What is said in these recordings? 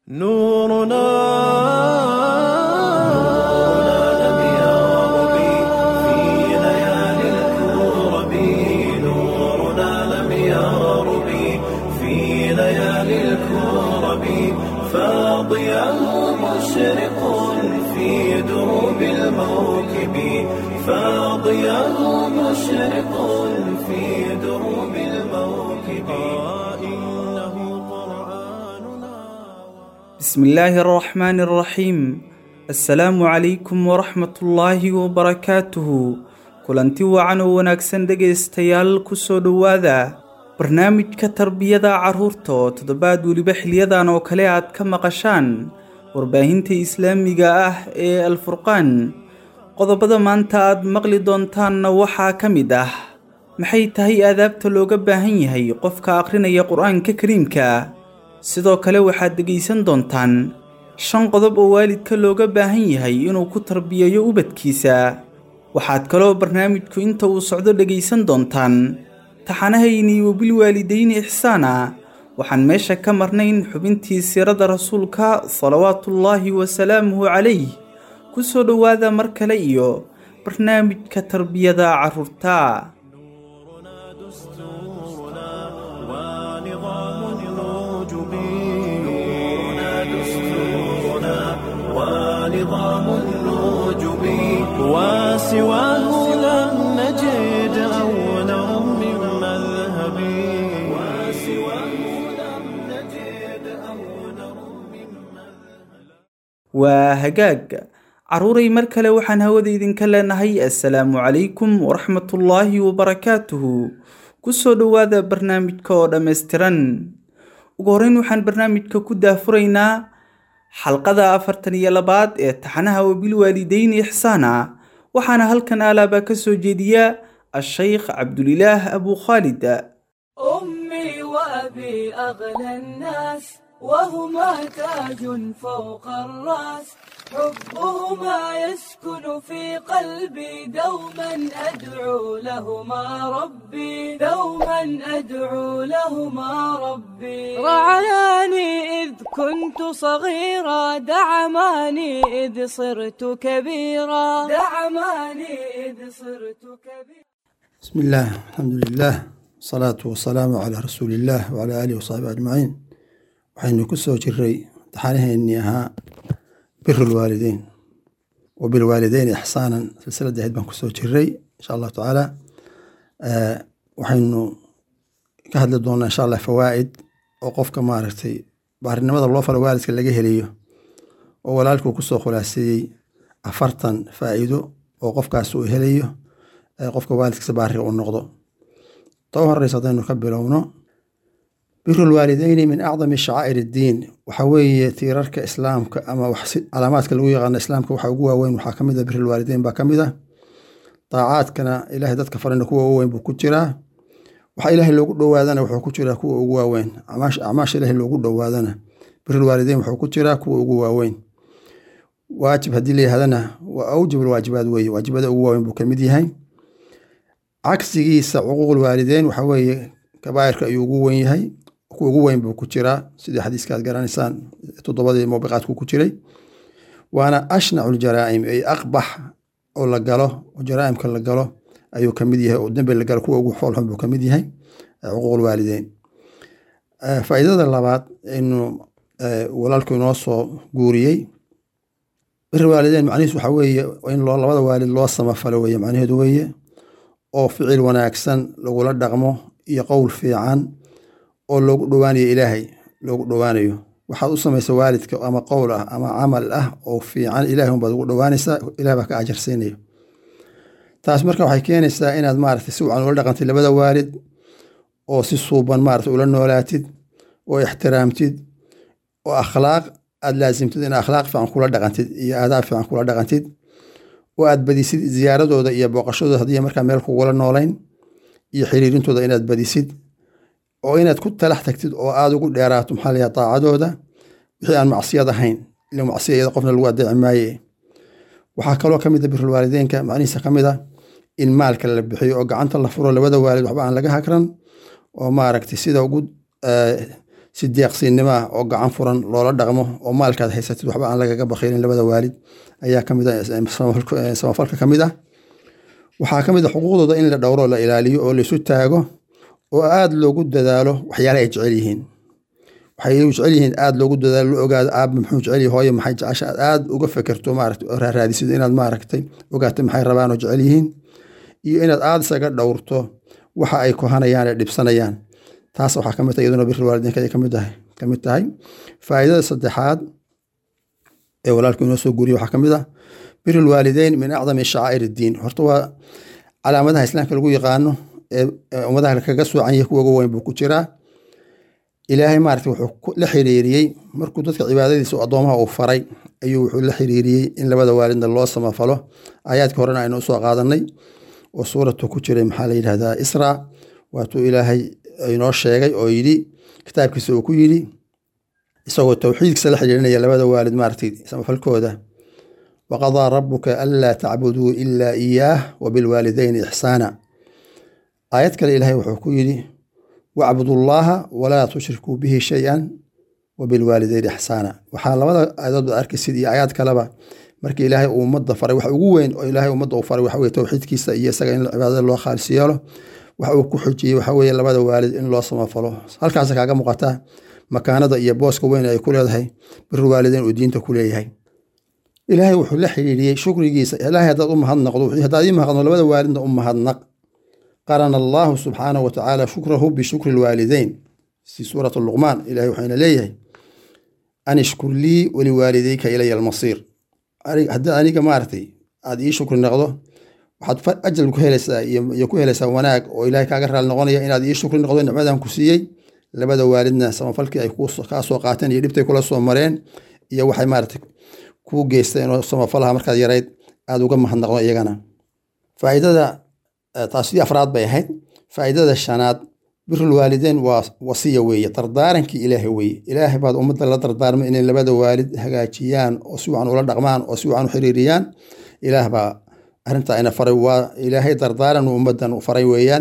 نورنا لم يغرب في ليالي الكرب. نورنا لم يغرب في ليالي الكرب. فاضياه مشرق في دروب الموكب. فاضياه مشرق في دروب الموكب. إنه قرآننا. بسم الله الرحمن الرحيم. السلام عليكم ورحمة الله وبركاته. kulanti wacan oo wanaagsan dhegaystayaal ku soo dhawaada barnaamijka tarbiyada carruurta oo toddobaad waliba xiliyadan oo kale aad ka maqashaan warbaahinta islaamiga ah ee Al-Furqaan. qodobada maanta aad maqli doontaanna waxaa ka mid ah maxay tahay aadaabta looga baahan yahay qofka akhrinaya qur-aanka kariimka. sidoo kale waxaad dhegaysan doontaan 5 qodob oo waalidka looga baahan yahay inuu ku tarbiyeeyo ubadkiisa. waxaad kaloo barnaamijku inta uu socdo dhegaysan doontaan taxanahayni wabil waalidayni ihsaana. waxaan meesha ka marnayn xubintii siirada rasuulka salawaatullaahi wasalaamuhu calayh. ku soo dhawaada mar kale iyo barnaamijka tarbiyada carruurta. نورنا دستورنا ونظام الوجب. نورنا دستورنا ونظام الوجب. وسواه لم نجد أولا من مذهب. وسواه لم نجد أولا من مذهب. waa hagaag caruuray mar kale waxaan hawada idinka leenahay assalaamu calaykum waraxmatullaahi wabarakaatuhu. ku soo dhawaada barnaamijka oo dhammaystiran. ugu horreyn waxaan barnaamijka ku daafuraynaa xalqada 42 ee taxanaha wabil waalidayni ihsaana. waxaana halkan alaaba ka soo jeediya الشيخ عبد الله أبو خالد. أمي وأبي أغلى الناس وهما تاج فوق الرأس. حبهما يسكن في قلبي دوما أدعو لهما ربي. دوما أدعو لهما ربي. رعاني إذ كنت صغيرا دعماني إذ صرت كبيرا. دعماني إذ صرت كبيرا. بسم الله الحمد لله الصلاة والسلام على رسول الله وعلى آله وصحبه أجمعين. waxaynu ku soo jiray taxanaheennii ahaa bir الوالدين وبالوالدين إحسانا silsiladda ahayd baan ku soo jiray insha Allah tacaala. waxaynu ka hadli doonaa insha Allah fawaa'id oo qofka maaragtay baarinimada loo falo waalidka laga helayo oo walaalku ku soo khulaaseeyey 40 faa'iido oo qofkaas uu helayo qofka waalidkiisa baari uu noqdo. too horeysa hadaynu ka bilowno بر الوالدين من أعظم شعائر الدين. وحوي تيرارك إسلامك أما علاماتك اللي يغنى إسلامك وحوجوها وين وحكمده بر الوالدين بكمده طاعات كان إله دتك فرنك هو وين بكتيرة وح إله اللي قد وادنا وحكتيرة كو جوا وين عماش إله اللي قد وادنا بر الوالدين وحكتيرة كو جوا وين واجب هدي لي هذنا وأوجب الواجبات واجبات جوا وين بكمدي هاي عكس جيس عقوق الوالدين وحوي كبائر كأيوجوا وين هاي kuwa ugu weyn buu ku jiraa sidii xadiiska aad garanaysaan 7 muubiqaadku ku jiray. waana ashnacu ljaraa'im ay aqbax oo la galo oo jaraa'imka la galo ayuu ka mid yahay oo dambe la galo kuwa ugu xool xun buu ka mid yahay xuquuqul waalideyn. faa'iidada labaad inuu walaalku inoo soo guuriyey bir waalideyn macnihiisu waxa weeye in labada waalid loo samafalo weeye macnaheedu weeye oo ficil wanaagsan lagula dhaqmo iyo qowl fiican oo loogu dhawaanayo ilaahay loogu dhawaanayo. waxaad u samaysaa waalidka ama qowl ah ama camal ah oo fiican ilaahay un baad ugu dhawaanaysaa ilaahay baa ka ajar siinayo. taas marka waxay keenaysaa inaad maaragtay si wacan ula dhaqantid labada waalid oo si suuban maaragtay ula noolaatid oo ixtiraamtid oo akhlaaq aad laasimtid in akhlaaq fiican kula dhaqantid iyo aadaab fiican kula dhaqantid oo aad badisid ziyaaradooda iyo booqashadooda haddii markaa meel kugula noolayn iyo xiriirintooda inaad badisid oo inaad ku talax tagtid oo aad ugu dheeraato maxaa la yiraahdaa taacadooda wixii aan macsiyad ahayn ila macsiyada qofna lagu adeeci maaye. waxaa kaloo kamid ah birul waalideynka macnihiisa kamid ah in maalka la bixiyo oo gacanta la furo labada waalid waxba aan laga hakran oo maaragtay sida ugu si deeqsiinimo ah oo gacan furan loola dhaqmo oo maalkaad haysatid waxba aan lagaga bakhiilin labada waalid ayaa ka mid ah samafalka ka mid ah. waxaa ka mid ah xuquuqdooda in la dhowro, la ilaaliyo oo laisu taago oo aada loogu dadaalo waxyaalaha ay jecel yihiin. waxay jecel yihiin aada loogu dadaalo, la ogaado aabba muxuu jecel yahay, hooyo maxay jecesha, aad aada uga fekerto maaragtay oo raaraadisid inaad maaragtay ogaato maxay rabaan oo jecel yihiin, iyo inaad aada isaga dhowrto waxa ay kohanayaan ee dhibsanayaan. taas waxaa ka mid tahay iyaduna birrul waalidiinka ay ka mid tahay. faa'iidada saddexaad ee walaalku inoo soo guuriye waxaa ka mid ah birrul waalideyn min acdami shacaa'ir iddiin. horta waa calaamadaha islaamka lagu yaqaano ee ummadaha kaga soocan yahay kuwa ugu weyn buu ku jiraa. ilaahay maaragtay wuxuu la xiriiriyey markuu dadka cibaadadiisa addoomaha uu faray ayuu wuxuu la xiriiriyey in labada waalidna loo samafalo. aayaadka horena aynu usoo qaadanay oo suuratu ku jiray maxaa la yidhahdaa Isra, waatuu ilaahay inoo sheegay oo yidhi kitaabkiisa uu ku yidhi isagoo towxiidkiisa la xiriirinaya labada waalid maaragtay samafalkooda: waqadaa rabuka anlaa tacbuduu ilaa iyaah wabilwaalidayni ixsaana. aayad kale ilaahay wuxuu ku yidhi wacbudu llaaha walaa tushrikuu bihi shay-an wabilwaalidayni ixsaana. waxaa labada aayadood arkaysid iyo aayaad kaleba markii ilaahay uu ummadda faray waxa ugu weyn oo ilaahay ummadda uu faray waxa weye towxiidkiisa iyo isaga in cibaadada loo khaalis yeelo. waxa uu ku xujiyey waxa weeye labada waalid in loo samafalo. halkaas kaaga muuqata makaanada iyo booska weyn ay ku leedahay birrul waalideyn uu diinta ku leeyahay. ilaahay wuxuu la xiriiriyey shukrigiisa. ilaahay haddaad u mahadnaqdo, haddaad ii mahadno labada waalidna u mahadnaq. qarana allahu subxaanahu watacaala shukrahu bishukri lwaalideyn si suurat luqmaan. ilahay waxayna leeyahay an ishkur lii waliwaalidayka ilaya almasiir. haddii aniga maaragtay aad ii shukri noqdo waxaad ajal ku helaysaa iyo ku helaysaa wanaag oo ilaahay kaaga raali noqonaya inaad ii shukri noqdo nicmadan ku siiyey. labada waalidna samafalkii ay kaa soo qaateen iyo dhibtay kula soo mareen iyo waxay maaragtay kuu geysteen oo samafalaha markaad yarayd aada uga mahadnaqdo iyagana. faa'iidada taasi afraad bay ahayd. faa'iidada shanaad birrul waalideyn waa wasiya weeye, dardaarankii ilaahay weeye. ilaahay baad ummadda la dardaarmay inay labada waalid hagaajiyaan oo si wacan ula dhaqmaan oo si wacan u xiriiriyaan. ilaah baa arrintaa ina faray. waa ilaahay dardaaran uu ummaddan u faray weeyaan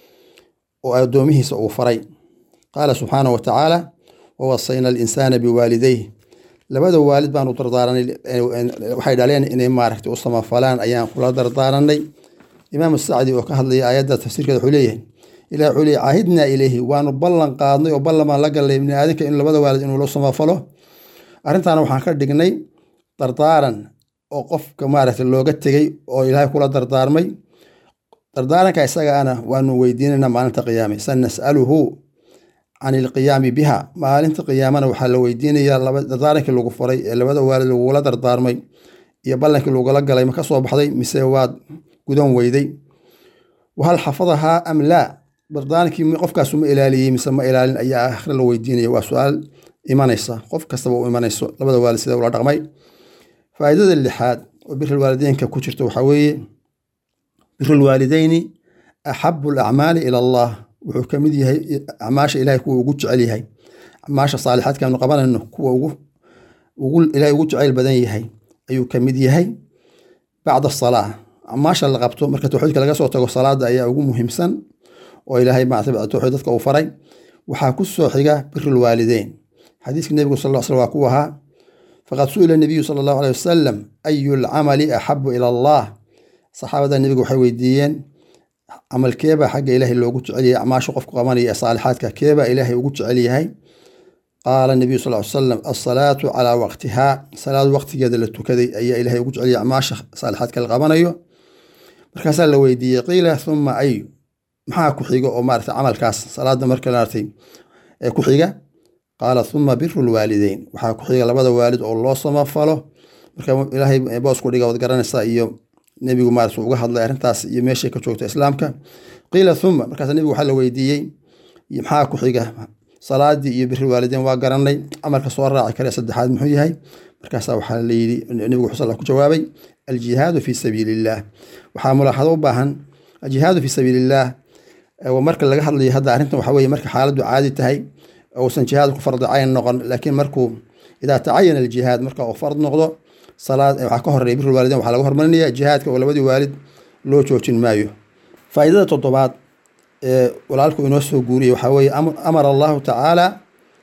oo addoomihiisa uu faray. qaala subxaanahu watacaala wawasayna alinsaana biwaalidayh. labada waalid baanu dardaaranay, waxay dhaleen inay maaragtay u samafalaan ayaan kula dardaaranay. imaam sacdi oo ka hadlaya aayadda tafsiirkeeda wuxuu leeyahay ilahi wuxuu leeyahy caahidnaa ilayhi, waanu ballan qaadnay oo ballan baan la gallay ibni aadamka in labada waalid inuu la samafalo. arrintaana waxaan ka dhignay dardaaran oo qofka maaragtay looga tegey oo ilaahay kula dardaarmay. dardaaranka isagaana waanu weydiinaynaa maalinta qiyaame. sanas'aluhu can ilqiyaami biha. maalinta qiyaamana waxaa la weydiinayaa dardaarankii lagu faray ee labada waalid lagula dardaarmay iyo ballankii lagula galay ma ka soo baxday mise waad gudan weyday. wahal xafadahaa am laa. dardaarankii qofkaasu ma ilaaliyey mise ma ilaalin ayaa aakhire la weydiinaya. waa su-aal imanaysa, qof kastaba u imanayso labada waalid sida ula dhaqmay. faa'iidada lixaad oo birrul waalideynka ku jirta waxaa weeye birrul waalideyni axabu alacmaali ila allah. wuxuu ka mid yahay acmaasha ilahay kuwa ugu jecel yahay. acmaasha saalixaadka aanu qabanayno kuwa ilahay ugu jeceyl badan yahay ayuu ka mid yahay bacda asalaa. acmaasha la qabto marka towxiidka laga soo tago salaada ayaa ugu muhiimsan oo ilaahay maaragtay towxiid dadka uu faray. waxaa ku soo xiga birrul waalideyn. xadiiska nebigu sal ll slam waa ku ahaa faqad su'ila nabiyu sala allahu aleyh wasalam ayu lcamali axabu ila allah. saxaabada nebigu waxay weydiiyeen camal keebaa xagga ilaahay loogu jecel yahay, acmaasha qofku qabanaya ee saalixaadka keebaa ilaahay ugu jecel yahay. qaala nabiyu sal ly salam alsalaatu calaa waqtihaa. salaad waqtigeeda la tukaday ayaa ilaahay ugu jecel yahay acmaasha saalixaadka la qabanayo. markaasaa la weydiiyey qiila thumma ay, maxaa ku xiga oo maaragtay camalkaas salaada marka maaragtay ee ku xiga. qaala thumma birrul waalideyn. waxaa ku xiga labada waalid oo loo samafalo. marka ilaahay boos ku dhiga waad garanaysaa iyo nebigu maaragtay uga hadlay arrintaas iyo meeshay ka joogto islaamka. qiila thumma, markaasa nebigu waxaa la weydiiyey maxaa ku xiga. salaadii iyo birrul waalideyn waa garanay, camalka soo raaci kare saddexaad muxuu yahay. markaasaa waxaa la yidhi nebigu wuxuu ku jawaabay aljihaadu fii sabiili illaah. waxaa mulaaxado u baahan aljihaadu fii sabiili illaah. marka laga hadlayo hadda arrintan waxaa weeye marka xaaladdu caadi tahay uusan jihaad ku fardi cayn noqon. laakiin markuu idaa tacayana aljihaad marka uu fard noqdo salaad waxaa ka horeeya birrul waalideyn waxaa laga hormarinaya jihaadka oo labadii waalid loo joojin maayo. faa'iidada toddobaad ee walaalku inoo soo guuriyey waxaa weeye amara allahu tacaala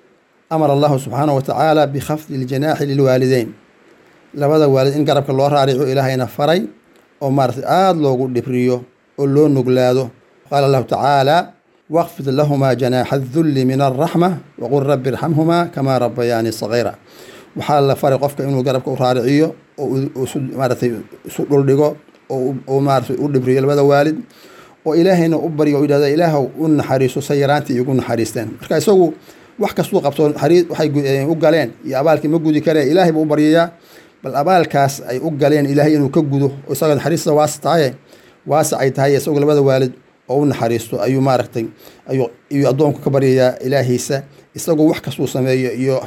amara allahu subxaanahu watacaala bikhafdi iljanaaxi lilwaalideyn labada waalid in garabka loo raarico ilaahayna faray oo maaratay aada loogu dhibriyo oo loo nuglaado qaala allahu tacaala waqfid lahumaa janaaxa adulli min alraxma waqul rabbi irxamhumaa kamaa rabbayaani sagiira waxaa la faray qofka inuu garabka u raariciyo oo maaratay isu dhuldhigo oo maaratay u dhibriyo labada waalid oo ilaahayna u baryo oo yidhahda ilaahow u naxariiso say yaraantii igu naxariisteen marka isagu wax kastuu qabto waxay u galeen iyo abaalkii ma gudi karee ilaahay buu u baryayaa bal abaalkaas ay u galeen ilaahay inuu ka gudo oo isaga naxariista waasa ay tahay isagoo labada waalid oo u naxariisto ayuu maaragtay ayuu addoonku ka baryayaa ilaahiisa isagoo wax kastuu sameeyo iyo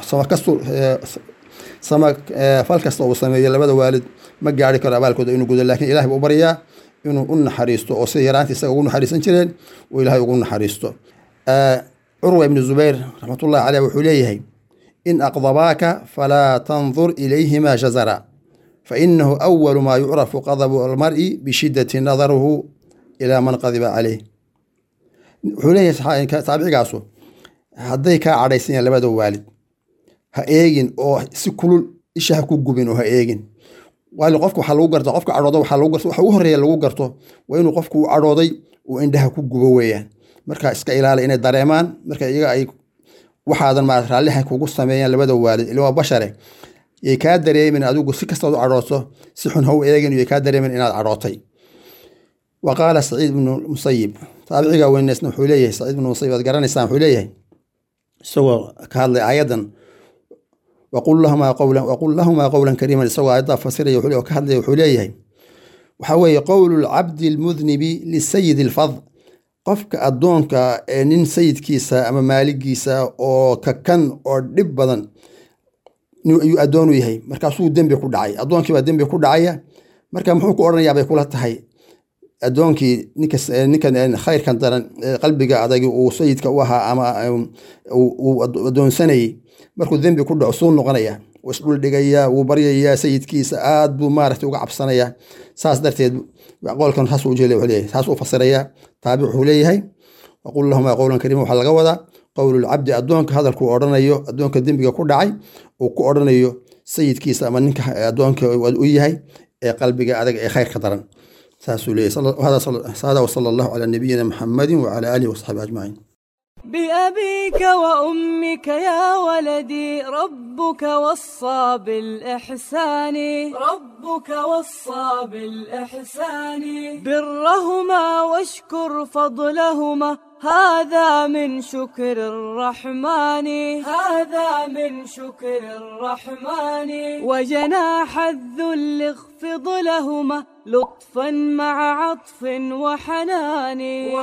fal kasta uu sameeyo labada waalid ma gaari karo abaalkooda inuu gudo laakiin ilahay buu u baryaa inuu u naxariisto oo sida yaraantii isaga ugu naxariisan jireen oo ilaahay ugu naxariisto curwa ibnu zubayr raxmatullahi caleyh wuxuu leeyahay in aqdabaaka falaa tandur ilayhima jazara fainahu awalu maa yucrafu qadabu almar'i bishidati nadaruhu ilaa man qadiba caleyh wuxuu leeyahay taabicigaasu hadday kaa cadhaysan yahan labada waalid ha eegin oo si kulul isha ha ku gubin oo ha eegin waayo qofka waxaa lagu garta qofka cadhooda waxaa lagu garta waxa ugu horreeya lagu garto waa inuu qofku u cadhooday uu indhaha ku gubo weeyaan marka iska ilaali inay dareemaan marka iyaga ay waxaadan maarata raalliha kugu sameeyaan labada waalid ila waa bashare yay kaa dareemin adigu si kastaad u cadhooto si xun ha u eegin yay kaa dareemin inaad cadhootay wa qaala saciid ibnu musayib taabiciga weyneysna wuxuu leeyahay saciid ibnu musayib aad garanaysaan wuxuu leeyahay isagoo ka hadlay aayadan waqul lahumaa qowlan kariiman isagoo aayaddaa fasiraya oo ka hadlaya wuxuu leeyahay waxaa weeye qowlu lcabdi almudnibi lisayid alfad qofka addoonka ee nin sayidkiisa ama maaligiisa oo kakan oo dhib badan ayuu addoonu yahay markaasuu dembi ku dhacay addoonkiibaa dembi ku dhacaya marka muxuu ku odhanayaa bay kula tahay addoonkii ninkan khayrkan daran qalbiga adagi uu sayidka u ahaa ama uu addoonsanayay markuu dembi ku dhaco suu noqonaya wuu isdhuldhigayaa wuu baryayaa sayidkiisa aad buu maaragtay uga cabsanayaa saas darteed qowlkan saasuu ujeeda wuxuu leeyahay saas uu fasirayaa taabic wuxuu leeyahay waqul lahumaa qowlan kariima waxaa laga wadaa qowlulcabdi addoonka hadalkuu odhanayo addoonka dembiga ku dhacay uu ku odhanayo sayidkiisa ama ninka addoonka u yahay ee qalbiga adag ee khayrka daran saasuu leeyahay hada wasala allahu calaa nabiyina muxamadin wacala aalihi wasaxbihi ajmaciin بأبيك وأمك يا ولدي ربك وصى بالإحسان برهما واشكر فضلهما هذا من شكر الرحمن وجناح الذل اخفض لهما لطفا مع عطف وحنان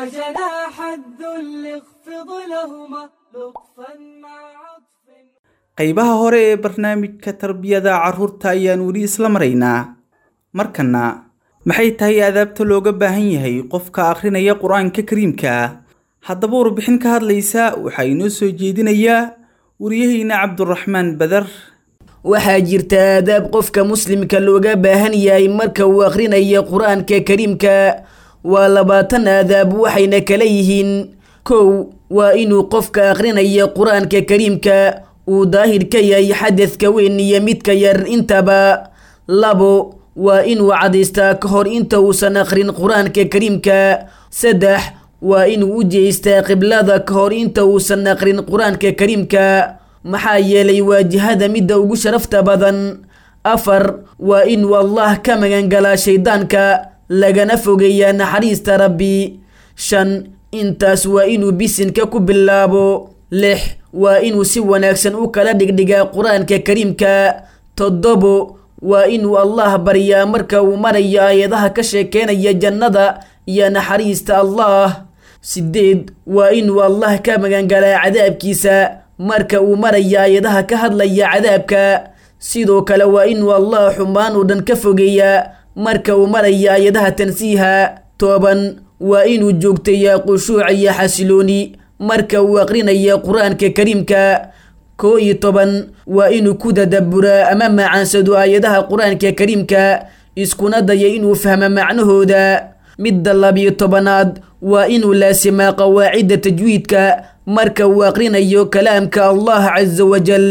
qaybaha hore ee barnaamijka tarbiyada carruurta ayaan weli isla maraynaa markana maxay tahay aadaabta looga baahan yahay qofka akhrinaya qur-aanka kariimka haddaba warbixin ka hadlaysa waxaa inoo soo jeedinayaa wariyaheyna cabduraxmaan badar waxaa jirta aadaab qofka muslimka looga baahan yahay marka uu akhrinayo qur-aanka kariimka waa 20 aadaab waxayna kala yihiin kow waa inuu qofka akhrinayo qur-aanka kariimka uu daahir ka yahay xadadka weyn iyo midka yar intaba 2 waa inuu cadaystaa ka hor inta uusan akhrin qur-aanka kariimka 3 waa inuu u jeestaa qiblada ka hor inta uusan akhrin qur-aanka kariimka maxaa yeelay waajihada midda ugu sharafta badan 4 waa inuu allah ka magan galaa shaydaanka lagana fogeeyaa naxariista rabbi 5 intaas waa inuu bisinka ku bilaabo 6 waa inuu si wanaagsan u kala dhigdhigaa qur-aanka kariimka 7 waa inuu allah baryaa marka uu marayo aayadaha ka sheekeynaya jannada iyo naxariista allah 8 waa inuu allah ka magan galaa cadaabkiisa marka uu marayo aayadaha ka hadlaya cadaabka sidoo kale waa inuu allah xumaan oo dhan ka fogeeyaa marka uu marayo aayadaha tansiiha 10 waa inuu joogteeyaa khushuuc iyo xasilooni marka uu akhrinayo qur-aanka kariimka 11 waa inuu ku tadabburaa ama macaansado aayadaha qur-aanka kariimka iskuna daya inuu fahmo macnahooda midda 12aad waa inuu laasimaa qawaacidda tajwiidka marka uu aqrinayo kalaamka Allah caza wajal.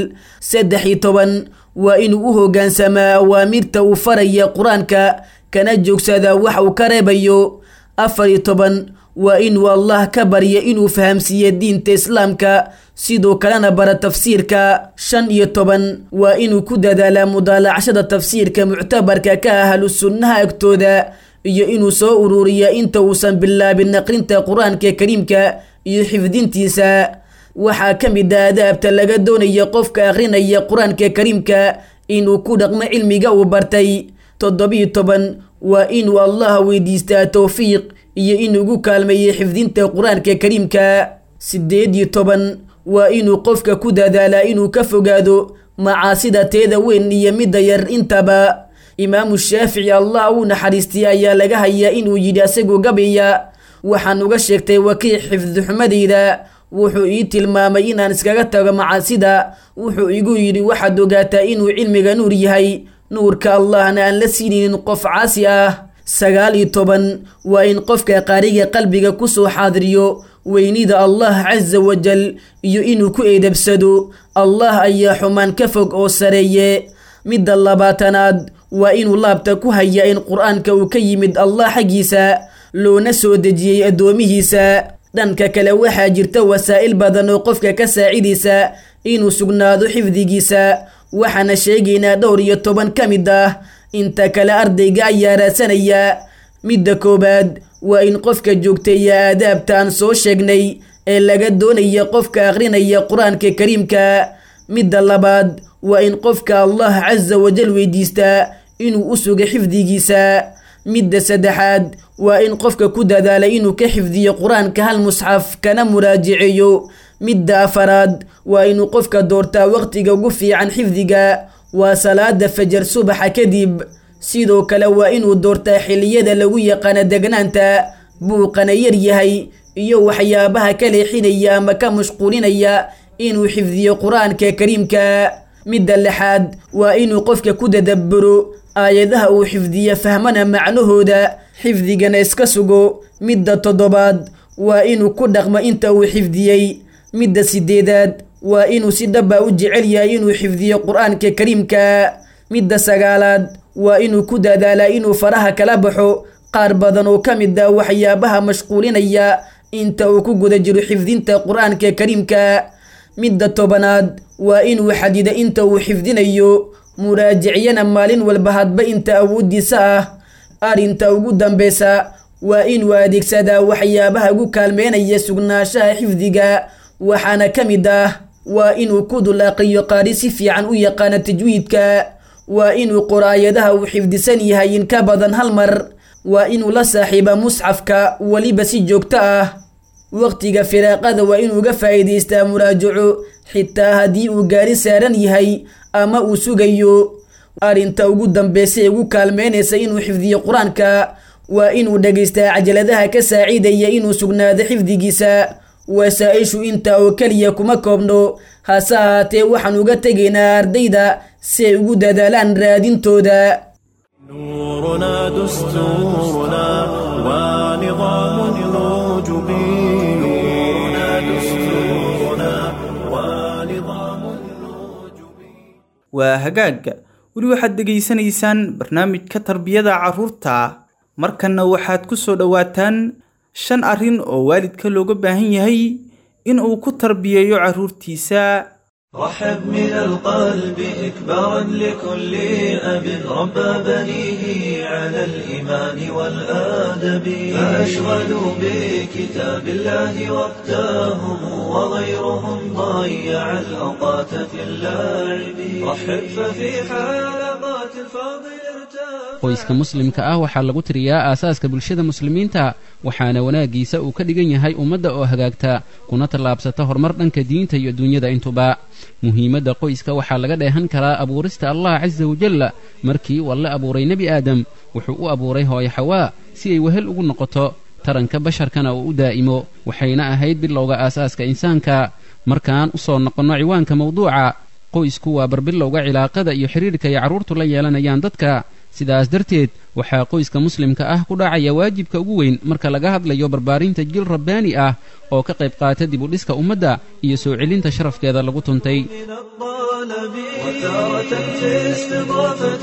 13 waa inuu u hoggaansamaa awaamirta uu faraya qur-aanka kana joogsada wax uu ka reebayo. 14 waa inuu Allah ka barya inuu fahamsiiyo diinta islaamka sidoo kalena bara tafsiirka. 15 waa inuu ku dadaalaa mudaalacashada tafsiirka muctabarka ka ahlu sunnaha agtooda iyo inuu soo ururiya inta uusan bilaabin aqrinta qur-aanka kariimka iyo xifdintiisa. waxaa ka mid ah adaabta laga doonaya qofka aqrinaya qur-aanka kariimka inuu ku dhaqmo cilmiga uu bartay. 17 waa inuu Allah weydiistaa tawfiiq iyo inuu ugu kaalmeeyo xifdinta qur-aanka kariimka. 18 waa inuu qofka ku dadaalaa inuu ka fogaado macaasida teeda weyn iyo midda yar intaba. imaamu shaafici Allah uu naxariistay ayaa laga hayaa inuu yidhi asagoo gabaya, waxaan uga sheegtay Wakiic xifdi xumadeyda, wuxuu ii tilmaamay inaan iskaga tago macaasida. wuxuu igu yidhi waxaad ogaataa inuu cilmiga nuur yahay, nuurka Allahna aan la siinin qof caasi ah. 19 waa in qofka qaariga qalbiga ku soo xaadiriyo weynida Allah caza wajal iyo inuu ku eedabsado. Allah ayaa xumaan ka fog oo sareeye. midda 20aad waa inuu laabta ku haya in qur-aanka uu ka yimid Allah xaggiisa loona soo dejiyey addoomihiisa. dhanka kale waxaa jirta wasaa'il badan oo qofka ka saacidaysa inuu sugnaado xifdigiisa, waxaana sheegaynaa 12 ka mid ah. inta kale ardayga ayaa raasanaya. midda 1 waa in qofka joogteeya aadaabta aan soo sheegnay ee laga doonaya qofka aqrinaya qur-aanka kariimka. midda 2 waa in qofka Allah caza wajal weydiistaa inuu u sugo xifdigiisa. midda 3 waa in qofka ku dadaala inuu ka xifdiyo qur-aanka hal musxaf kana muraajiceeyo. midda 4 waa inuu qofka doortaa waqtiga ugu fiican xifdiga, waa salaada fajar subaxa kadib. sidoo kale waa inuu doortaa xilliyada lagu yaqaano degnaanta, buuqana yar yahay iyo waxyaabaha ka leexinaya ama ka mashquulinaya inuu xifdiyo qur-aanka kariimka. midda 6 waa inuu qofka ku tadabburo aayadaha uu xifdiyo fahmana macnahooda, xifdigana iska sugo. midda 7 waa inuu ku dhaqmo inta uu xifdiyey. midda 8 waa inuu si dhaba u jecel yahay inuu xifdiyo qur-aanka kariimka. midda 9 waa inuu ku dadaalaa inuu faraha kala baxo qaar badan oo ka mid ah waxyaabaha mashquulinaya inta uu ku guda jiro xifdinta qur-aanka kariimka. midda 10aad waa inuu xadida inta uu xifdinayo, muraajiciyana maalin walba hadba inta awoodiisa ah. arinta ugu dambeysa waa inuu adeegsadaa waxyaabaha ugu kaalmeynaya sugnaanshaha xifdiga, waxaana ka mid ah waa inuu ku dul aqriyo qaari si fiican u yaqaana tajwiidka, waa inuu qoraayadaha uu xifdisan yahay in ka badan hal mar, waa inuu la saaxiiba musxafka waliba si joogto ah. waqtiga firaaqada waa inuu uga faa'iidaystaa muraajaco xitaa haddii uu gaari saaran yahay ama uu sugayo. arinta ugu dambeysa ee ugu kaalmeynaysa inuu xifdiyo qur-aanka waa inuu dhageystaa cajaladaha ka saacidaya inuu sugnaado xifdigiisa. wasaa'ishu inta oo keliya kuma koobno, hase ahaatee waxaan uga tegaynaa ardayda si ay ugu dadaalaan raadintooda. نورنا دستورنا ونظام الوجبي. نورنا دستورنا ونظام الوجبي. waa hagaag weli waxaad degeysanaysaan barnaamijka tarbiyada carruurta. markanna waxaad ku soo dhowaataan 5 arrin oo waalidka looga baahan yahay in uu ku tarbiyeeyo carruurtiisa. رحب من القلب إكبارا لكل أب ربى بنيه على الإيمان والآدب، فأشغلوا بكتاب الله وقتهم وغيرهم ضيع الأوقات في اللعب. رحب ففي حلقات الفاضل ارتاح. qoyska muslimka ah waxaa lagu tiriyaa aasaaska bulshada muslimiinta, waxaana wanaagiisa uu ka dhigan yahay ummadda oo hagaagta kuna tallaabsata horumar dhanka diinta iyo dunyada intuba. muhiimadda qoyska waxaa laga dheehan karaa abuurista Allah caza wajalla. markii uu Alle abuuray nebi aadam wuxuu u abuuray hooyo xawaa si ay wehel ugu noqoto, taranka basharkana uu u daa'imo, waxayna ahayd bilowga aasaaska insaanka. markaan u soo noqonno ciwaanka mawduuca, qoysku waa barbilowga cilaaqada iyo xiriirka ay carruurtu la yeelanayaan dadka. sidaas darteed waxaa qoyska muslimka ah ku dhacaya waajibka ugu weyn marka laga hadlayo barbaarinta jil rabbaani ah oo ka qayb qaata dib u dhiska ummadda iyo soo celinta sharafkeeda lagu tuntay. وتارة في استضافة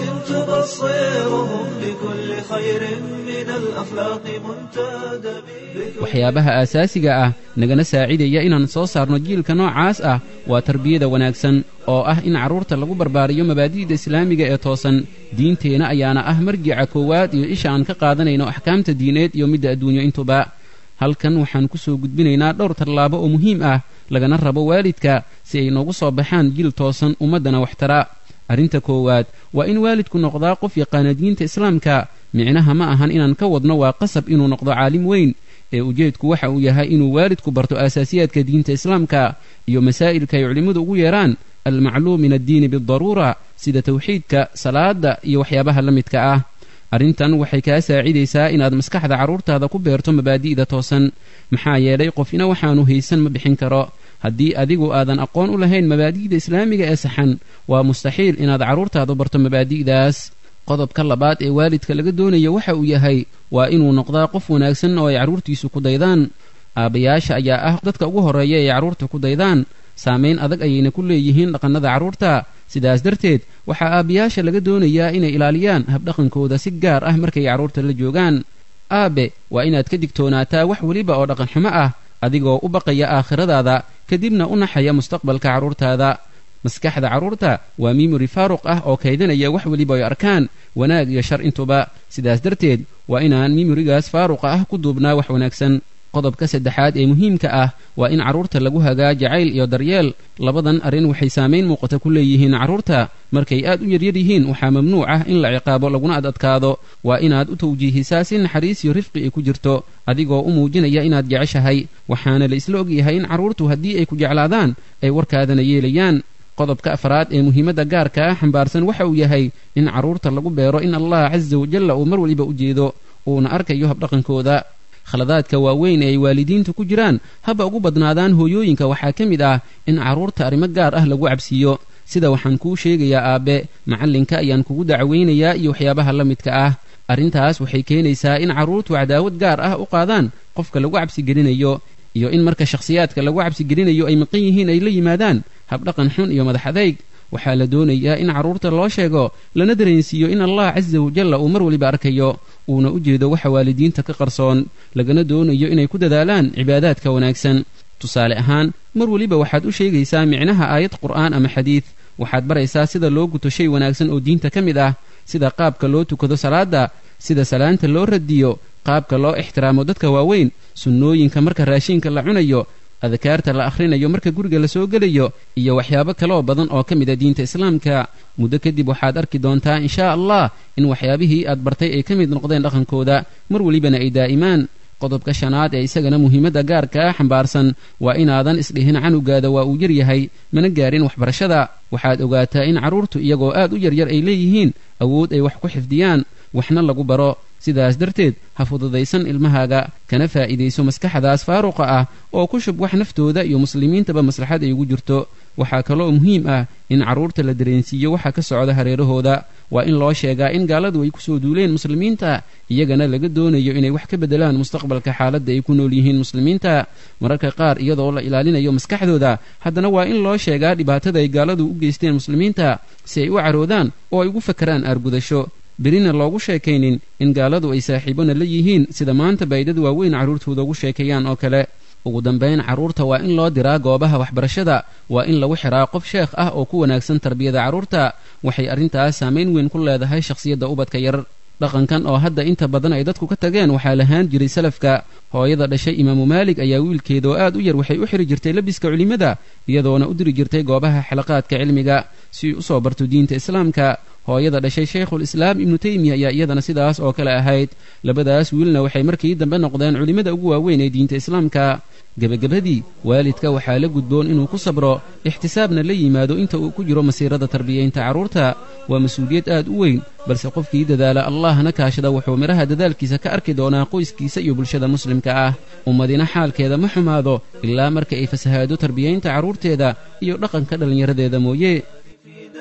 تبصرهم بكل خير من الأخلاق منتدب. waxyaabaha aasaasiga ah nagana saacidaya inaan soo saarno jiilka noocaas ah waa tarbiyada wanaagsan oo ah in carruurta lagu barbaariyo mabaadi'da islaamiga ee toosan. diinteenna ayaana ah marjica koowaad iyo isha aan ka qaadanayno axkaamta diineed iyo midda adduunyo intuba. halkan waxaan ku soo gudbinaynaa dhowr tallaabo oo muhiim ah lagana rabo waalidka si ay noogu soo baxaan jiil toosan ummaddana waxtara. arrinta koowaad waa in waalidku noqdaa qof yaqaana diinta islaamka. micnaha ma ahan inaan ka wadno waa qasab inuu noqdo caalim weyn, ee ujeedku waxa uu yahay inuu waalidku barto aasaasiyaadka diinta islaamka iyo masaa'ilka ay culimmadu ugu yeedhaan almacluum min addiini bidaruura, sida tawxiidka, salaada iyo waxyaabaha la midka ah. arrintan waxay kaa saacidaysaa inaad maskaxda carruurtaada ku beerto mabaadi'da toosan, maxaa yeelay qofina waxaanu haysan ma bixin karo. haddii adigu aadan aqoon u lahayn mabaadi'da islaamiga ee saxan, waa mustaxiil inaad carruurtaadu barto mabaadi'daas. qodobka labaad ee waalidka laga doonayo waxa uu yahay waa inuu noqdaa qof wanaagsan oo ay carruurtiisu ku daydaan. aabbayaasha ayaa ah dadka ugu horreeya ee carruurta ku daydaan. saamayn adag ayayna ku leeyihiin dhaqannada carruurta. sidaas darteed waxaa aabbayaasha laga doonayaa inay ilaaliyaan habdhaqankooda si gaar ah markay carruurta la joogaan. aabe waa inaad ka digtoonaataa wax weliba oo dhaqan xumo ah, adigoo u baqaya aakhiradaada kadibna u naxaya mustaqbalka carruurtaada. maskaxda carruurta waa mimori faaruq ah oo kaydinaya wax weliba ay arkaan, wanaag iyo shar intuba. sidaas darteed waa inaan mimorigaas faaruqa ah ku duubnaa wax wanaagsan. qodobka saddexaad ee muhiimka ah waa in carruurta lagu hagaa jacayl iyo daryeel. labadan arrin waxay saamayn muuqata ku leeyihiin carruurta. markay aad u yaryar yihiin waxaa mamnuuc ah in la ciqaabo laguna adadkaado. waa inaad u tawjiihisaa si naxariis iyo rifqi ay ku jirto, adigoo u muujinaya inaad jeceshahay. waxaana la isla ogyahay in carruurtu haddii ay ku jeclaadaan ay warkaadana yeelayaan. qodobka afraad ee muhiimadda gaarka ah xambaarsan waxa uu yahay in carruurta lagu beero in allah casa wajalla uu mar waliba u jeedo, uuna arkayo habdhaqankooda. khaladaadka waaweyn ee ay waalidiintu ku jiraan haba ugu badnaadaan hooyooyinka waxaa ka mid ah in carruurta arrimo gaar ah lagu cabsiiyo, sida waxaan kuu sheegayaa aabbe, macallinka ayaan kugu dacwaynayaa iyo waxyaabaha la midka ah. arrintaas waxay keenaysaa in carruurtu cadaawad gaar ah u qaadaan qofka lagu cabsigelinayo, iyo in marka shakhsiyaadka lagu cabsigelinayo ay maqan yihiin ay la yimaadaan habdhaqan xun iyo madax adayg. waxaa la doonayaa in carruurta loo sheego lana dareensiiyo in allah casa wajalla uu mar waliba arkayo, uuna u jeedo waxa waalidiinta ka qarsoon, lagana doonayo inay ku dadaalaan cibaadaadka wanaagsan. tusaale ahaan, mar weliba waxaad u sheegaysaa micnaha aayad qur'aan ama xadiid. waxaad baraysaa sida loo guto shay wanaagsan oo diinta ka mid ah, sida qaabka loo tukado salaadda, sida salaanta loo radiyo, qaabka loo ixtiraamo dadka waaweyn, sunnooyinka marka raashinka la cunayo, adkaarta la akhrinayo marka guriga la soo gelayo, iyo waxyaabo kaloo badan oo ka mid a diinta islaamka. muddo kadib waxaad arki doontaa inshaa allah in waxyaabihii aad bartay ay ka mid noqdeen dhaqankooda, mar welibana ay daa'imaan. qodobka shanaad ee isagana muhiimadda gaarka ah xambaarsan waa inaadan isdhihin canugaada waa uu yaryahay mana gaarin waxbarashada. waxaad ogaataa in carruurtu iyagoo aad u yaryar ay leeyihiin awood ay wax ku xifdiyaan, waxna lagu baro. sidaas darteed ha fududaysan ilmahaaga, kana faa'iidayso maskaxdaas faaruqa ah oo ku shub wax naftooda iyo muslimiintaba maslaxad ay ugu jirto. waxaa kaloo muhiim ah in carruurta la dareensiiyo waxa ka socda hareerahooda. waa in loo sheegaa in gaaladu ay ku soo duuleen muslimiinta, iyagana laga doonayo inay wax ka beddelaan mustaqbalka xaaladda ay ku nool yihiin muslimiinta. mararka qaar iyadoo la ilaalinayo maskaxdooda, haddana waa in loo sheegaa dhibaatada ay gaaladu u geysteen muslimiinta si ay u caroodaan oo ay ugu fakaraan aargudasho, berina loogu sheekaynin in gaaladu ay saaxiibona la yihiin sida maanta baydad waaweyn carruurtooda ugu sheekeeyaan oo kale. ugu dambayn, carruurta waa in loo diraa goobaha waxbarashada. waa in lagu xiraa qof sheekh ah oo ku wanaagsan tarbiyada carruurta. waxay arrintaas saamayn weyn ku leedahay shakhsiyadda ubadka yar. dhaqankan oo hadda inta badan ay dadku ka tageen waxaa lahaan jiray salafka. hooyada dhashay imaamu maalig ayaa wiilkeedoo aad u yar waxay u xiri jirtay labiska culimmada, iyadoona u diri jirtay goobaha xalaqaadka cilmiga si u soo barto diinta islaamka. hooyada dhashay shaykhul islaam ibnu taymiya ayaa iyadana sidaas oo kale ahayd. labadaas wiilna waxay markii dambe noqdeen culimmada ugu waaweyn ee diinta islaamka. gebagabadii, waalidka waxaa la gudboon inuu ku sabro, ixtisaabna la yimaado inta uu ku jiro masiirada tarbiyaynta carruurta. waa mas-uuliyad aad u weyn, balse qofkii dadaala allahna kaashada wuxuu midhaha dadaalkiisa ka arki doonaa qoyskiisa iyo bulshada muslimka ah. ummadina xaalkeeda ma xumaado ilaa marka ay fasahaado tarbiyaynta carruurteeda iyo dhaqanka dhallinyaradeeda mooye.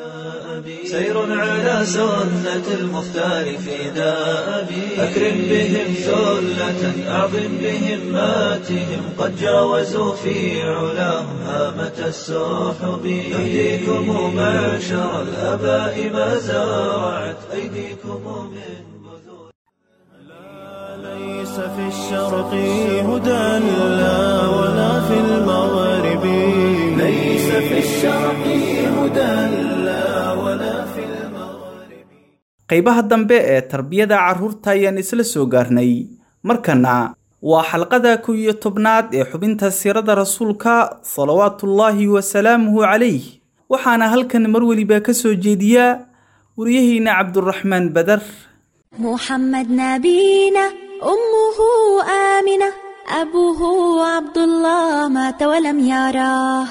سير على سنة المختار في دابي أكرم بهم ثلة أعظم بهماتهم قد جاوزوا في علاهم هامة السحب يهديكم معشر الآباء ما زرعت أيديكم من بذور ليس في الشرق هدى لا ولا في المغرب ليس في الشرق هدى لا ولا في المغرب. qaybaha dambe ee tarbiyada carruurta ayaan isla soo gaarnay markana waa xalqada 11aad ee xubinta siirada rasuulka salawaatullaahi wa salaamuhu calayh waxaana halkan mar waliba ka soo jeediya wariyahayna cabduraxmaan badar. محمد نبينا أمه آمنة أبوه عبد الله مات ولم يراه.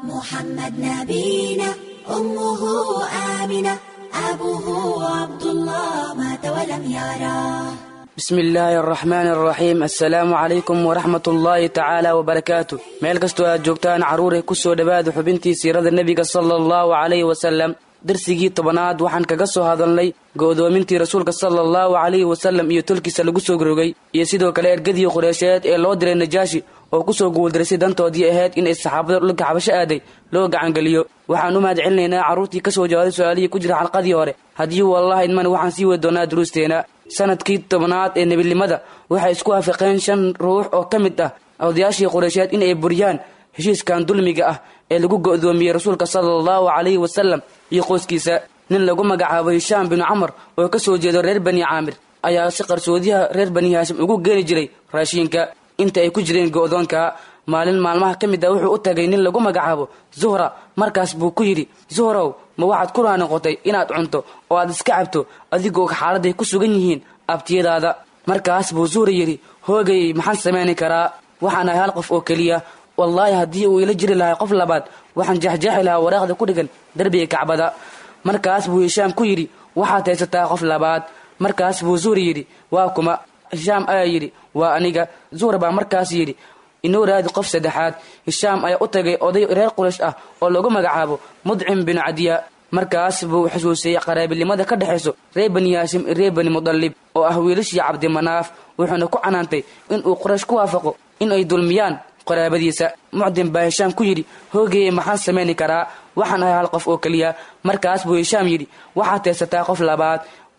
محمد نبينا أمه آمنة أبوه عبد الله مات ولم يراه. بسم الله الرحمن الرحيم. السلام عليكم ورحمة الله تعالى وبركاته. meel kastoo aad joogtaan caruuray ku soo dhawaada xubintii siirada nabiga sallallahu alayhi wasallam darsigii 10aad waxaan kaga soo hadalnay go'doomintii rasuulka sallallahu alayhi wasallam iyo tulkiisa lagu soo grogay iyo sidoo kale ergadii Quraysheed ee loo diray Najaashi oo ku soo guuldareysay dantoodii ahayd in ay saxaabada dhulka Xabasho aaday loo gacan galiyo. waxaan u mahadcelinaynaa caruurtii ka soo jawaabay su'aalihii ku jira xalqadii hore. haddii wallahi idman waxaan sii wadi doonaa duruusteena. sanadkii 10aad ee nabinimada waxay isku waafaqeen 5 ruux oo ka mid ah odayaashii Quraysheed in ay buriyaan heshiiskan dulmiga ah ee lagu go'doomiyay rasuulka sallallahu alayhi wasallam iyo qoyskiisa. nin lagu magacaabo Hishaam bin Amr oo ka soo jeedo reer Bani Aamir ayaa si qarsoodiha reer Bani Haashim ugu geeni jiray raashinka inta ay ku jireen go'doonka. maalin maalmaha ka mid ah wuxuu u tagay nin lagu magacaabo Zuhra. markaas buu ku yiri, Zuhrow ma waxaad ku raanoqotay inaad cunto oo aad iska cabto adigoo xaaladay ku sugan yihiin abtiyadaada? markaas buu Zuhra yiri, hoogay maxaan sameyn karaa? waxaan ahay hal qof oo kaliya. wallahi haddii uu ila jiri lahaa qof labaad waxaan jaxjaxi lahaa waraaqda ku dhigan darbiga Kacbada. markaas buu Hishaam ku yiri, waxaad haysataa qof labaad. markaas buu Zuhra yiri, waa kuma? Hishaam ayaa yiri, waa aniga. Zuhra baa markaas yiri, inuu raadi qof saddexaad. Hishaam ayaa u tagay oday reer Quraysh ah oo lagu magacaabo Mudcim bin Adiya. markaas buu xusuusay qaraabilimada ka dhaxayso reer Bani Haashim iyo reer Bani Mudallib oo ah wiilashii Cabdi Manaaf. wuxuuna ku canaantay in uu Quraysh ku waafaqo in ay dulmiyaan qaraabadiisa. Mucdim baa Hishaam ku yiri, hoogay maxaan sameyn karaa? waxaan ahay hal qof oo kaliya. markaas buu Hishaam yiri, waxaad haysataa qof labaad.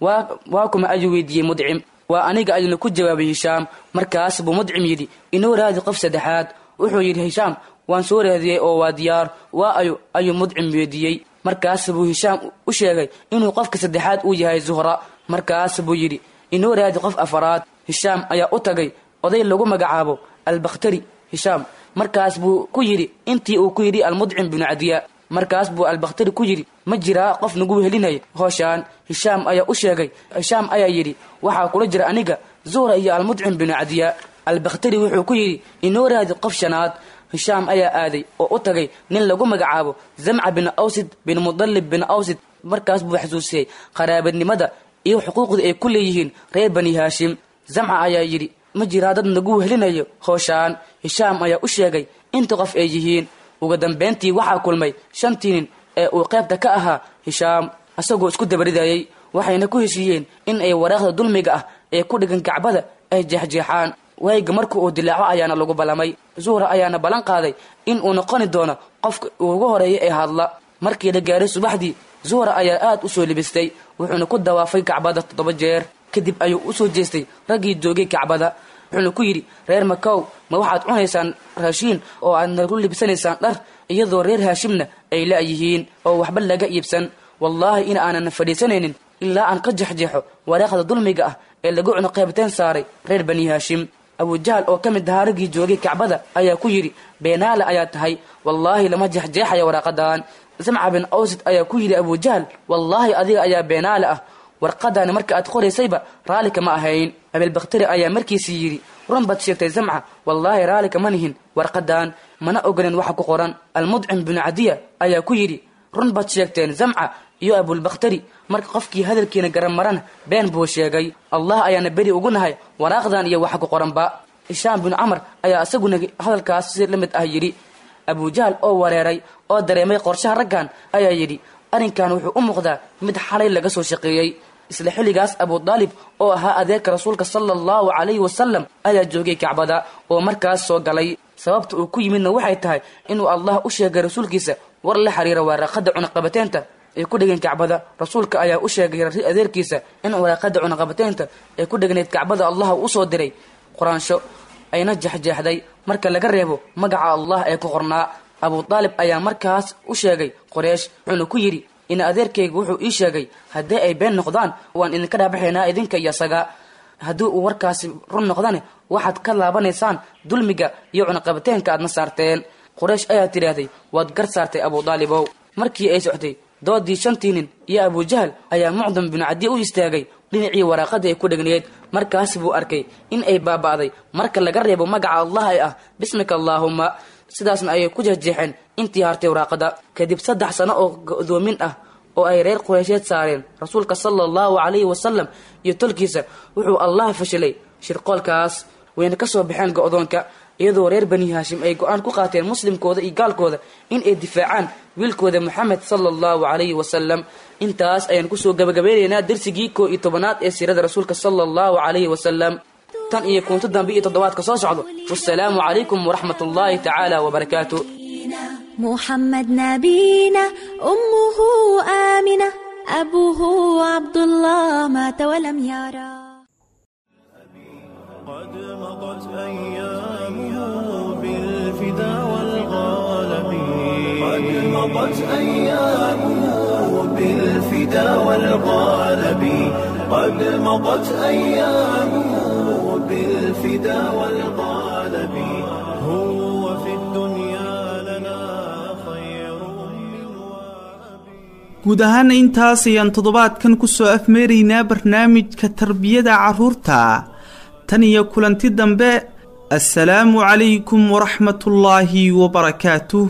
waa kuma? ayuu weydiiyey Mudcim. waa aniga ayuu ku jawaabay Hishaam. markaas buu Mudcim yiri, inuu raadi qof saddexaad. wuxuu yiri Hishaam, waan soo raadiyay oo waa diyaar. waa ayuu Mudcim weydiiyey. markaas buu Hishaam u sheegay inuu qofka saddexaad uu yahay Zuhra. markaas buu yiri, inuu raadi qof afaraad. Hishaam ayaa u tagay oday lagu magacaabo Al-Bakhtari. Hishaam markaas buu ku yiri intii uu ku yiri Al-Mudcim bin Adiya. markaas buu Al-Bakhtari ku yiri, ma jiraa qof nagu helinay hooshaan? Hishaam ayaa u sheegay. Hishaam ayaa yiri, waxaa kula jira aniga, Zuhra iyo Al-Mudcim bin Adiya. Al-Bakhtari wuxuu ku yiri, inuu raadi qof shanaad. Hishaam ayaa aaday oo u tagay nin lagu magacaabo Zamca bin Awsid bin Mudallib bin Awsid. markaas buu xasuusiyay qaraabadnimada iyo xuquuqda ay ku leeyihiin reer Bani Haashim. Zamca ayaa yiri, ma jiraa dad nagu helinayo hooshaan? Hishaam ayaa u sheegay inta qof ay yihiin. ugu dambeyntii waxaa kulmay 5 nin ee uu qaybta ka ahaa Hishaam asagoo isku dabaridayay. waxayna ku heshiiyeen in ay waraaqda dulmiga ah ee ku dhigan Kacbada ay jeexjeexaan. wayga markii uu dilaaco ayaana lagu balamay. Zuhra ayaana balan qaaday in uu noqon doono qofka ugu horeeyay ee hadla. markii la gaaray subaxdii, Zuhra ayaa aad u soo libistay. wuxuuna ku dawaafay Kacbada 7 jeer. kadib ayuu u soo jeestay raggii joogay Kacbada. wuxuuna ku yiri, reer Makow ma waxaad cunaysaan raashin oo aad nagu libsanaysaan dhar iyadoo reer Haashimna ay la yihiin oo waxba laga iibsan? wallahi in aanan fadhiisanaynin ilaa aan ka jaxjeexo waraaqda dulmiga ah ee lagu cuno qaybteen saaray reer Bani Haashim. Abu Jahl oo kamid ah raggii joogay Kacbada ayaa ku yiri, beenaale ayaa tahay, wallahi lama jaxjeexayo waraaqadan. Zamca bin Awsid ayaa ku yiri Abu Jahl, wallahi adiga ayaa beenaale ah, warqadan marka aad qoraysayba raalika ma ahayn. Al-Bakhtari ayaa markiisii yiri, run baad sheegtay Zamca, wallahi raalika ma nihin warqadan, mana ogolen waxa ku qoran. Al-Mudcim bin Adiya ayaa ku yiri, run baad sheegteen Zamca iyo Al-Bakhtari, marka qofkii hadalkiina garan maran been buu sheegay. Allah ayaana bari ugu nahay waraaqdan iyo waxa ku qoranba. Hishaam bin Amr ayaa asaguna hadalkaas si lamid ah yiri. Abu Jahl oo wareeray oo dareemay qorshaha raggan ayaa yiri, arrinkan wuxuu u muuqdaa mid xalay laga soo shaqeeyey isla xilligaas Abu Daalib oo ahaa adeerka rasuulka sallallahu alayhi wasallam ayaa joogay Kacbada oo markaas soo galay sababta uu ku yimidna waxay tahay inuu Allah u sheegay rasuulkiisa war la xiriira waraqada cunaqabateenta ee ku dhagan Kacbada rasuulka ayaa u sheegay adeerkiisa in waraqada cunaqabateenta ee ku dhagneed Kacbada Allah u soo diray quraansho ayna jaxjaxday marka laga reebo magaca Allah ee ku qornaa Abu Daalib ayaa markaas u sheegay Quraysh wuxuu ku yiri in adeerkaygu wuxuu ii sheegay haddii ay been noqdaan waan idinka dhaabaxaynaa idinka iyo asaga haddii uu warkaasi run noqdane waxaad ka laabanaysaan dulmiga iyo cunaqabateenka aadna saarteen Quraysh ayaa tiraahday waad gar saartay Abu Daalibow markii ay socotay doodii shantii nin iyo Abu Jahl ayaa Mucdam bin Cadi u istaagay dhinacii waraqada ay ku dhagneed markaas buu arkay in ay baabaaday marka laga reebo magaca Allah ay ah bismika Allahumma sidaasna ay ku jeexeen intii hartay waraqada kadib 3 sano oo go'doomin ah oo ay reer Quraysheed saareen rasuulka sallallahu alayhi wasallam iyo tolkiisa wuxuu Allah fashilay shirqoolkaas wayna ka soo baxeen go'doonka iyadoo reer Bani Hashim ay go'aan ku qaateen muslimkooda iyo gaalkooda in ay difaacaan wiilkooda Muhammad sallallahu alayhi wasallam intaas ayaan ku soo gabagabeeynaa darsigii 11aad ee siirada rasuulka sallallahu alayhi wasallam tan iyo kuntu dambi iyo toddobaadka soo socdo wassalaamu alaykum warahmatullahi ta'ala wabarakatuh محمد نبينا أمه آمنة أبوه عبد الله مات ولم يرى قد مضت أيامه بالفدا والغالب قد مضت أيامه بالفدا والغالب قد مضت أيامه بالفدا والغالب هو في الدنيا لنا خير من وابي guud ahaana intaas ayaan toddobaadkan ku soo afmeeraynaa barnaamijka tarbiyada carruurta tan iyo kulanti dambe assalaamu calaykum waraxmatullaahi wabarakaatuh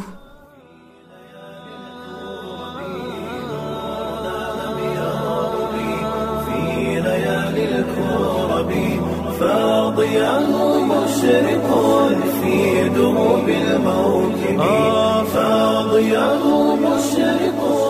فاضياه مشرق في دروب الموكب فاضياه مشرق